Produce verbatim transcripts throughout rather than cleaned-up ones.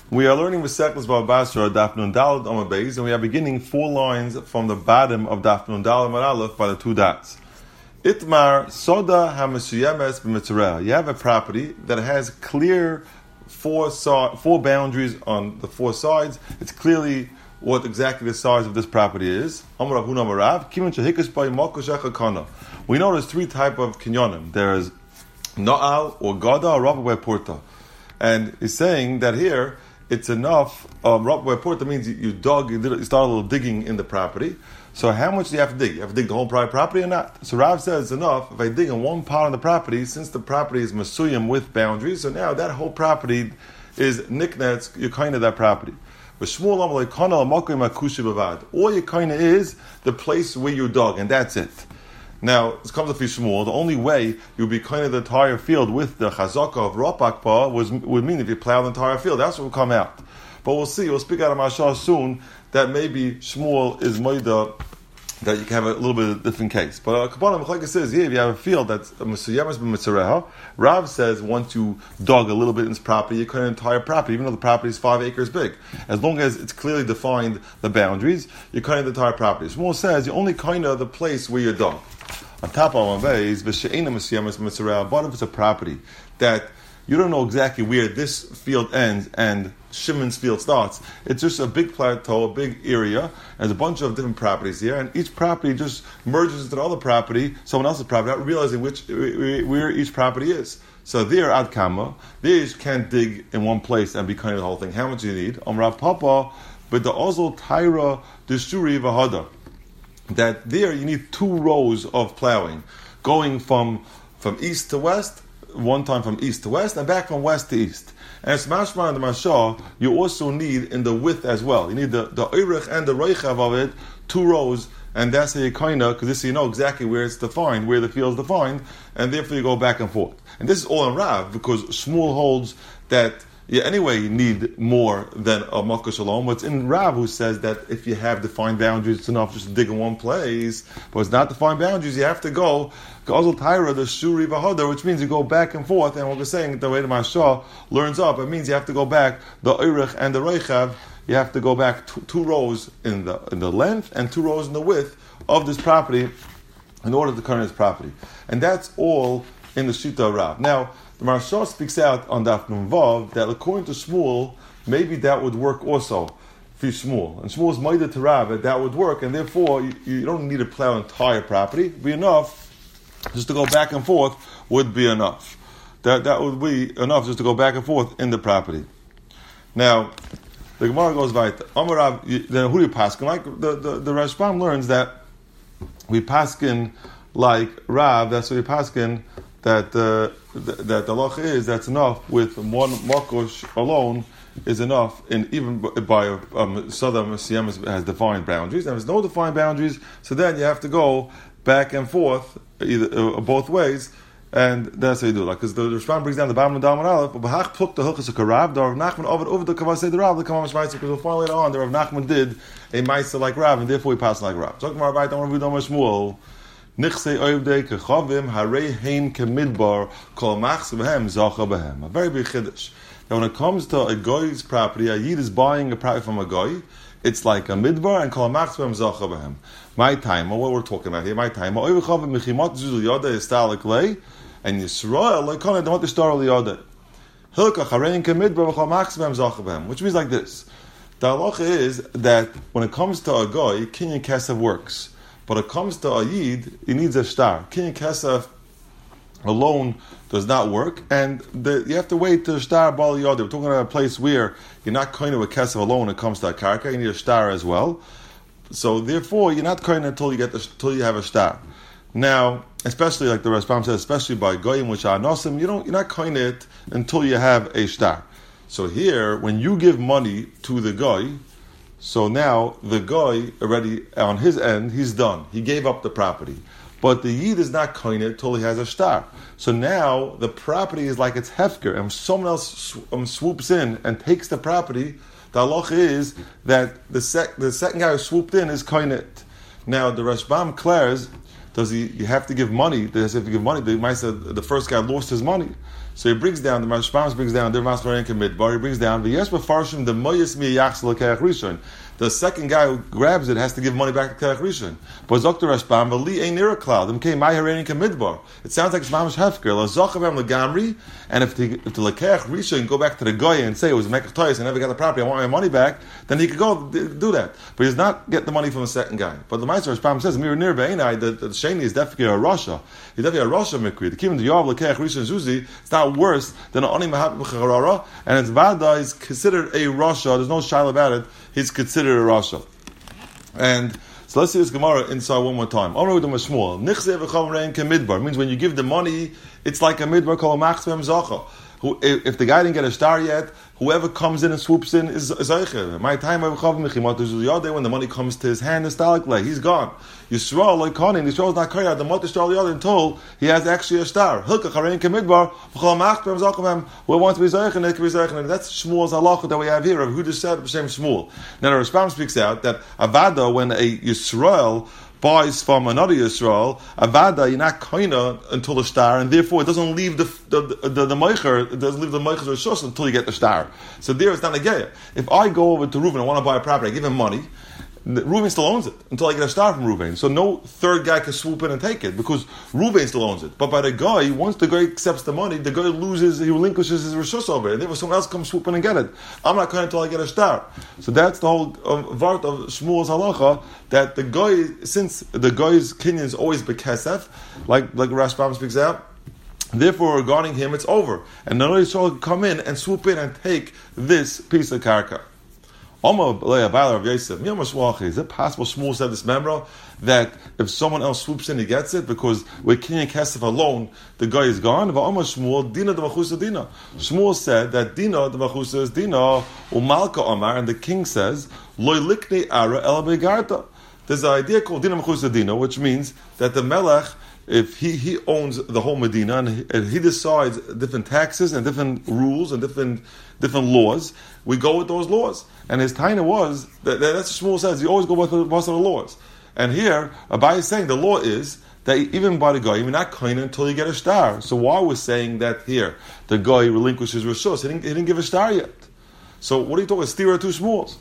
We are learning Masechtas Bava Basra, Daf Nun Daled Amud Beis, and we are beginning four lines from the bottom of Daf Nun Daled Amud Aleph by the two dots. Itmar Soda HaMesuyemes B'Mitzrah. You have a property that has clear four so- four boundaries on the four sides. It's clearly what exactly the size of this property is. Amar Rav Huna Amar Rav, Kimun Shehikas B'Y Malkush Echa Kana. We know there's three type of kinyonim. There's Na'al or Gada or Rabba Porta. And he's saying that here it's enough. Um, Rabba Porta means you, you dug, you, did, you start a little digging in the property. So how much do you have to dig? You have to dig the whole private property or not? So Rav says it's enough if I dig in one part of the property, since the property is Masuyim with boundaries, so now that whole property is niknetz, you're kind of that property. But Shmuel Amalei Kana Makoim Akushi Bavad. All you kind of is the place where you dug, and that's it. Now, this comes up to Shmuel. The only way you'd be kind of the entire field with the chazaka of Ropakpa was would mean if you plow the entire field. That's what will come out. But we'll see. We'll speak out of Mashal soon that maybe Shmuel is moida that you can have a little bit of a different case. But Kabbalah Mechlekes says here, if you have a field that's Mesuyemes b'Mitzareha, Rav says once you dug a little bit in this property, you cut an entire property, even though the property is five acres big. As long as it's clearly defined the boundaries, you're cutting the entire property. Shmuel says you only kind of the place where you dug. On top of one is v'she'ena Mesuyemes b'Mitzareha, but if it's a property that you don't know exactly where this field ends and Shimon's field starts. It's just a big plateau, a big area. There's a bunch of different properties here, and each property just merges into the other property, someone else's property, not realizing which where each property is. So there, ad kama, there you can't dig in one place and be kind of the whole thing. How much do you need? Amrav Papa, but the Ozol Tyra Dishuri Vahada. That there you need two rows of plowing, going from from east to west, one time from east to west, and back from west to east. And it's mashma and the mashah, you also need in the width as well. You need the, the oirich and the roichav of it, two rows, and that's how you kind of, because this you know exactly where it's defined, where the field is defined, and therefore you go back and forth. And this is all in Rav, because Shmuel holds that you anyway need more than a Malkush alone. But it's in Rav who says that if you have defined boundaries, it's enough just to dig in one place. But it's not defined boundaries, you have to go Gazal Tyra, the Shuri Vahadar, which means you go back and forth. And what we're saying, the way the Mashah learns up, it means you have to go back the Oirich and the Reichav. You have to go back two, two rows in the in the length and two rows in the width of this property in order to cover this property. And that's all in the Shita of Rav. Now, the Maharsha speaks out on Daf Nun Vav that according to Shmuel, maybe that would work also for Shmuel. And Shmuel's Maida to Rav that that would work, and therefore you, you don't need to plow entire property. It'd be enough just to go back and forth would be enough. That that would be enough just to go back and forth in the property. Now, the Gemara goes weiter. Amar Rav, then who do you paskin? Like the the, the Rashbam learns that we paskin like Rav. That's what we paskin. That uh, th- that the halacha is that's enough with one makosh alone is enough, and even by um, Southern Siyam has defined boundaries, and if there's no defined boundaries, so then you have to go back and forth either uh, both ways, and that's how you do it. Like because the Rishpan brings down the bottom of Dalman Aleph, but Bahach pluk the hilchas Rav, the Rav Nachman over over the Kavasei the Rav, the Kamash Ma'aser, because we'll find later on the Rav Nachman did a Ma'aser like Rav, and therefore he passed like Rav. Talking about Rabbi Damar Vidam Shmuel. Nichsei oivdei kechavim harei heim kemidbar kol machs behem zacha behem. A very big chiddush. Now, when it comes to a goy's property, a yid is buying a property from a goy. It's like a midbar and kol machs behem zacha behem. My time, or what we're talking about here, my time. Oivchavim mechimot zul yoda istalik lei and Yisrael leikon adamot ishtar liyada. Hilka harei kemidbar kol machs behem zacha behem. Which means like this: the halacha is that when it comes to a goy, kinyan kesef works. But when it comes to a yid, he needs a shtar. Kinyan kesef alone does not work, and the, you have to wait to shtar bal yod. We're talking about a place where you're not kind of a kesef alone when it comes to a karka. You need a shtar as well. So therefore, you're not kind until you get the, until you have a shtar. Now, especially like the Rashbam says, especially by goyim which are nosim, you don't you're not kind it until you have a shtar. So here, when you give money to the goy. So now the guy already on his end, he's done. He gave up the property, but the yid is not koine until he has a shtar. So now the property is like it's hefker, and someone else um, swoops in and takes the property. The halacha is that the sec, the second guy who swooped in is koine. Now the Rashbam declares, does he? You have to give money. Does he have to give money? The the first guy lost his money. So he brings down, the Rashbam brings down, the Masmarin Midbar, he brings down, the Yes Befarshim, the Moyes Mi Yachs Lekech Rishon. The second guy who grabs it has to give money back to Kerech Rishon. But Zok the Rashbam, V'li Ein Nira Klal, them came My Harein Midbar. It sounds like it's Mamash Hefker, La Zochavem Legamri, and if the, if the Lekech Rishon go back to the Goy and say it was a Mekach Toyes, I never got the property, I want my money back, then he could go do that. But he does not get the money from the second guy. But the Meister Rashbam says, Mir Nir Be'enai, the, the Sheni is definitely a Rasha. He's definitely a Rasha Mikri. The Kim the Yav Lekech Rishon Zuzi, it's not worse than an Oni Mahab B'Charara, and it's Vada is considered a Rasha, there's no shaila about it, he's considered a Rasha. And so let's see this Gemara inside one more time. Means when you give the money, it's like a midbar called a machzvem zacha. Who, if the guy didn't get a star yet, whoever comes in and swoops in is zeicher. My time when the money comes to his hand, the he's gone. Yisrael like Konin, Yisrael is not carried the motor star until he has actually a star. Hilka charein kemidbar v'chol machzvem zacha. Who wants to be zeicher and they can be zeicher. And that's Shmuel's halacha that we have here. Who just said the same Shmuel. Now the Rashbam speaks out that avada when a Yisrael buys from another Yisrael, avada, you're not koina until the star, and therefore it doesn't leave the the the, the meicher, it doesn't leave the meicher's rishus until you get the star. So there it's not a geya. If I go over to Reuven, I want to buy a property, I give him money, Reuven still owns it until I get a star from Reuven. So no third guy can swoop in and take it because Reuven still owns it. But by the guy, once the guy accepts the money, the guy loses, he relinquishes his rishus over it. And therefore someone else comes swoop in and get it. I'm not going until I get a star. So that's the whole uh, vart of Shmuel's halacha, that the guy, since the guy's kinyan is always bekesef, like like Rashbam speaks out, therefore regarding him it's over. And none of Yisrael can come in and swoop in and take this piece of karka. Is it possible Shmuel said this memra that if someone else swoops in, he gets it because with Kinyan Kesef alone, the guy is gone? Shmuel Dina the Machusa Dina. Shmuel said that Dina the Machusa is Dina Umalka Omar, and the king says Loy Likne Ara El Begarta. There's an idea called Dina Machusa Dina, which means that the Melech, if he, he owns the whole Medina and he, and he decides different taxes and different rules and different different laws, we go with those laws. And his taina was, that, that's what Shmuel says, you always go with the, with the laws. And here, Abai is saying the law is that even by the guy, you're not koine until you get a star. So why we're saying that here, the guy relinquishes rishus, he didn't, he didn't give a star yet. So what are you talking about? Stira two Shmuels.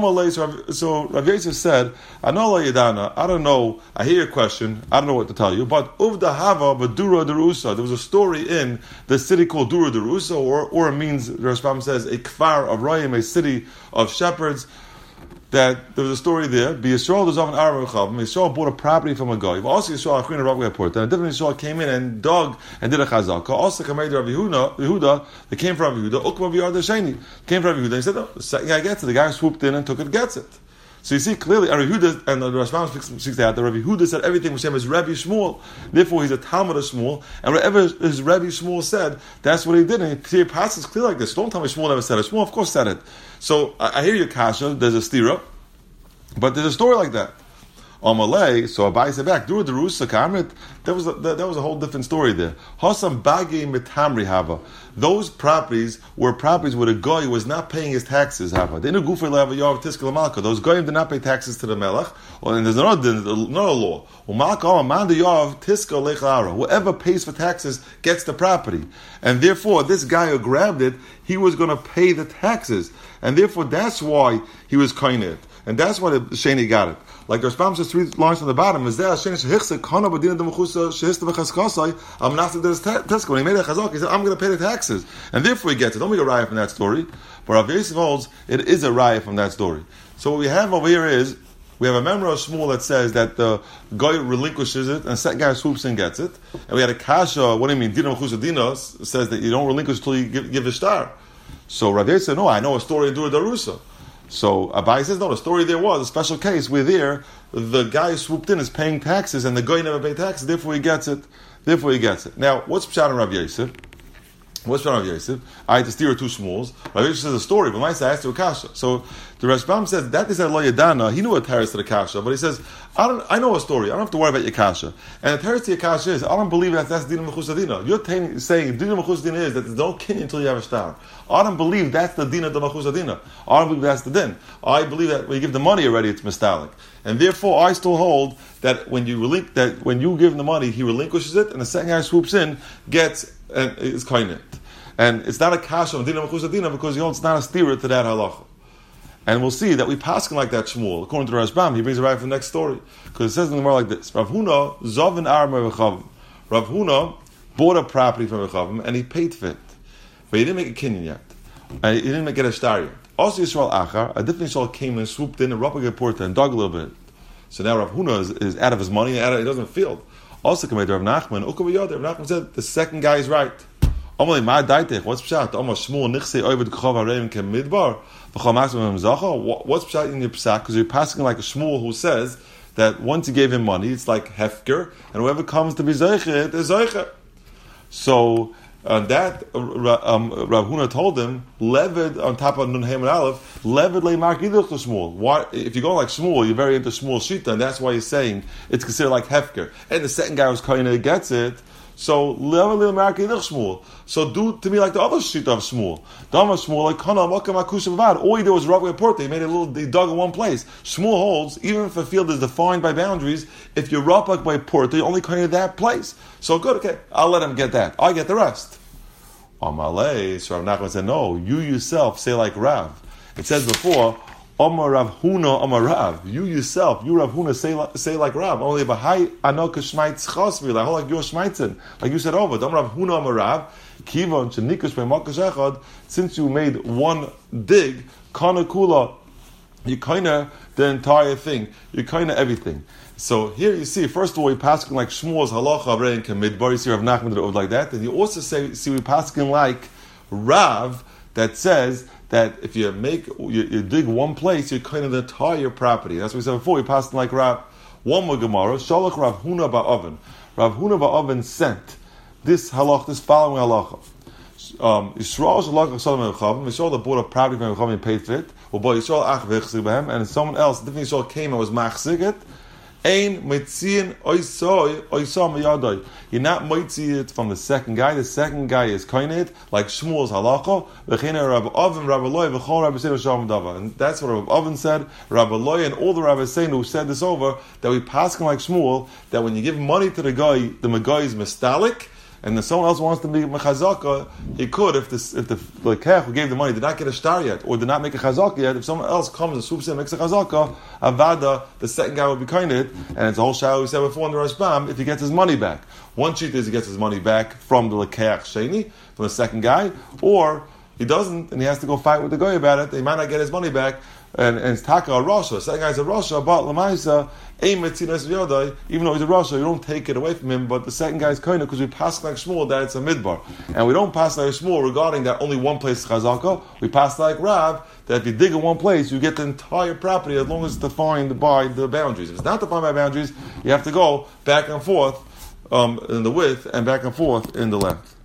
So Rav Yosef said, I know La Yadana, I don't know, I hear your question, I don't know what to tell you, but Uvda Hava Badura Derusa, there was a story in the city called Dura Derusa, or, or it means, the Rashbam says, a kfar of Rayim, a city of shepherds, that there was a story there. Be Yisrael there's often Arab Chavim. Yisrael bought a property from a guy. Also Yisrael Achrina Rav Geport. And a different Yisrael came in and dug and did a chazaka. Also Kamed Rav Yehuda, Yehuda, they came from Yehuda. Ukma V'yar Desheni came from Yehuda. He said, "No, the second guy gets it. The guy swooped in and took it, gets it." So you see clearly, Rav Yehuda and the Rashbam speaks that the Rav Yehuda said everything was same as Rabbi Shmuel. Therefore, he's a Talmud of Shmuel, and whatever his Rabbi Shmuel said, that's what he did. And he passes clear like this. Don't tell me Shmuel never said it. Shmuel, of course, said it. So I, I hear your kasha. There's a stira. But there's a story like that. On Malay, so Abai said back, Dura Derusa Kamrit, that was a, that, that was a whole different story there. Hasam Bagi Mitamri Hava. Those properties were properties where the goy was not paying his taxes. Hava. They didn't go for Lava Yav Tiskal Malka. Those goyim did not pay taxes to the Melech. And there's another, another law. Whoever pays for taxes gets the property. And therefore, this guy who grabbed it, he was going to pay the taxes. And therefore, that's why he was kind it. And that's why the Sheni got it. Like the Rashbam says three lines from the bottom, is there Sheni shehichse kana b'dina demechusa shehista v'chaskasai am nafta des teska. When he made a chazak, he said, I'm going to pay the taxes. And therefore he gets it. Don't make a raya from that story. But Rav Yosef holds, it is a raya from that story. So what we have over here is, we have a memra of Shmuel that says that the guy relinquishes it, and the second guy swoops in and gets it. And we had a kasha, what do you mean, dina mechusa dina, says that you don't relinquish until you give, give a star. So Rav Yosef said, no, I know a story in Dura Darusa. So Abai says, no, the story there was a special case where there, the guy who swooped in is paying taxes and the guy never paid taxes, therefore he gets it. Therefore he gets it. Now, what's Pshat in Rav Yosef? What's Pshat in Rav Yosef? I had to steer two Shmuels. Rav Yosef says a story, but my side has to a kasha. So the Rashbam says, that is a lo yadana. He knew a teres to the kasha, but he says, I don't. I know a story. I don't have to worry about your kasha. And the teres to your kasha is, I don't believe that that's dina mechus dina. You're t- saying dina mechus dina is that there's no kinyan until you have a star. I don't believe that's the dina de mechus dina. I don't believe that's the din. I believe that when you give the money already, it's mistalik. And therefore, I still hold that when you relin- that when you give him the money, he relinquishes it, and the second guy swoops in, gets and is kind of. And it's not a kasha on dinam chusadina because you know it's not a steerer to that halacha. And we'll see that we paskin like that Shmuel. According to Rashbam, he brings it right from the next story. Because it says in the Gemara like this: Rav Huna Zovin Ar Mevachavim. Rav Huna bought a property from Mevachavim and he paid for it, but he didn't make a kinyan yet. And he didn't get a star yet. Also, Yisrael Achar, a different Yisrael came and swooped in and rubbed a porta and dug a little bit. So now Rav Huna is, is out of his money, and he doesn't feel. Also, come to Rav Nachman. Rav Nachman said the second guy is right. What's pshat? What's pshat in your psak? Because you're passing like a Shmuel who says that once you gave him money, it's like hefker, and whoever comes to be zeicher is zeicher. So uh, that uh, um, Rav Huna told him, levid on top of Nun Hey and Aleph, levid le'mark iduch to Shmuel. Why? If you go like Shmuel, you're very into Shmuel shita, and that's why he's saying it's considered like hefker. And the second guy was kind of gets it. So So do to me like the other shita of Shmuel. The other Shmuel like kana makam akusha bavad. All he did was rub a port. He made a little. He dug in one place. Shmuel holds even if a field is defined by boundaries. If you rub by a port, you only kind of that place. So good. Okay, I'll let him get that. I get the rest. Amalei. So Rav Nachman said, no. You yourself say like Rav. It says before. Omar Rav Huna, Omar Rav. You yourself, you Rav Huna, say like, say like Rav. Only bahai anok shmeitz chasvi, like like you're shmeitzen, like you said over. Omar Rav Huna, Omar Rav. Kivon shenikush be'makosh echad. Since you made one dig, kana kula, you kinda the entire thing. You kinda everything. So here you see, first of all, you passing like Shmuel's halacha Avrei Kamidbar. You see Rav Nachman did it like that, and you also say see we passing like Rav that says that if you make you, you dig one place, you kind of the entire property. That's what we said before. We passed like Rav. One more Gemara. Shalach Rav Huna ba'oven. Rav Huna ba'oven sent this halach, this following halacha. Um, Yisrael shalach Yisrael me'chavim. Yisrael that bought a property from Yisrael and paid for it. Well, boy, Yisrael ach v'chzig b'hem, and someone else, different Yisrael came and was machzig it. Ein mitziin oisoi oisam yadai. You're not mitzi it from the second guy. The second guy is koined like Shmuel's halacha. V'china Rabbi Oven, Rabbi Loi, v'chol Rabbi Seinu Shalom Dava. And that's what Rabbi Oven said. Rabbi Loi and all the Rabbi Seinu who said this over that we pass like Shmuel that when you give money to the guy, the guy is mistalik. And if someone else wants to be mechazaka, he could if the if the lekech who gave the money did not get a star yet or did not make a chazaka yet. If someone else comes and swoops in and makes a chazaka, avada, the second guy will be kind of it. And it's a whole shower we said before in the Rashbam. If he gets his money back, one sheet is he gets his money back from the lekech sheni from the second guy, or he doesn't and he has to go fight with the guy about it. He might not get his money back. And, and it's taka a rasha. The second guy's a rasha, but lamaisa ein metzinas v'yodai. Even though he's a rasha, you don't take it away from him. But the second guy's kind of because we pass like Shmuel that it's a midbar, and we don't pass like Shmuel regarding that only one place is chazaka. We pass like Rav that if you dig in one place, you get the entire property as long as it's defined by the boundaries. If it's not defined by boundaries, you have to go back and forth um, in the width and back and forth in the length.